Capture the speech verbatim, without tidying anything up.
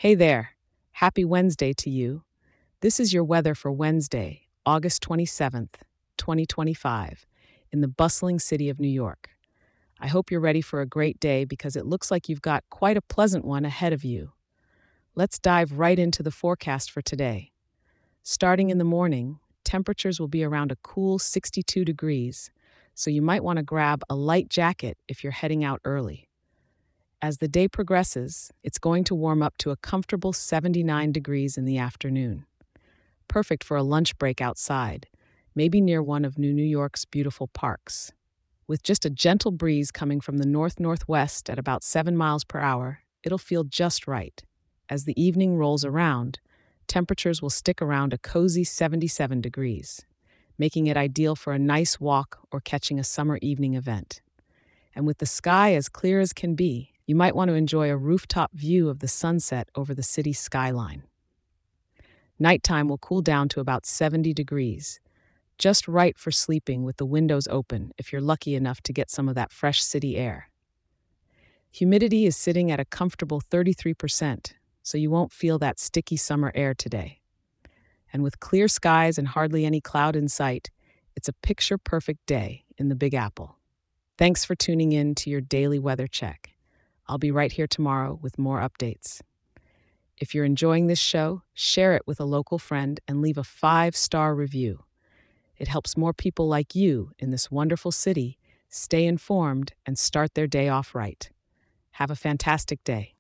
Hey there. Happy Wednesday to you. This is your weather for Wednesday, August twenty-seventh, twenty twenty-five, in the bustling city of New York. I hope you're ready for a great day because it looks like you've got quite a pleasant one ahead of you. Let's dive right into the forecast for today. Starting in the morning, temperatures will be around a cool sixty-two degrees, so you might want to grab a light jacket if you're heading out early. As the day progresses, it's going to warm up to a comfortable seventy-nine degrees in the afternoon. Perfect for a lunch break outside, maybe near one of New New York's beautiful parks. With just a gentle breeze coming from the north-northwest at about seven miles per hour, it'll feel just right. As the evening rolls around, temperatures will stick around a cozy seventy-seven degrees, making it ideal for a nice walk or catching a summer evening event. And with the sky as clear as can be, you might want to enjoy a rooftop view of the sunset over the city skyline. Nighttime will cool down to about seventy degrees, just right for sleeping with the windows open if you're lucky enough to get some of that fresh city air. Humidity is sitting at a comfortable thirty-three percent, so you won't feel that sticky summer air today. And with clear skies and hardly any cloud in sight, it's a picture-perfect day in the Big Apple. Thanks for tuning in to your daily weather check. I'll be right here tomorrow with more updates. If you're enjoying this show, share it with a local friend and leave a five-star review. It helps more people like you in this wonderful city stay informed and start their day off right. Have a fantastic day.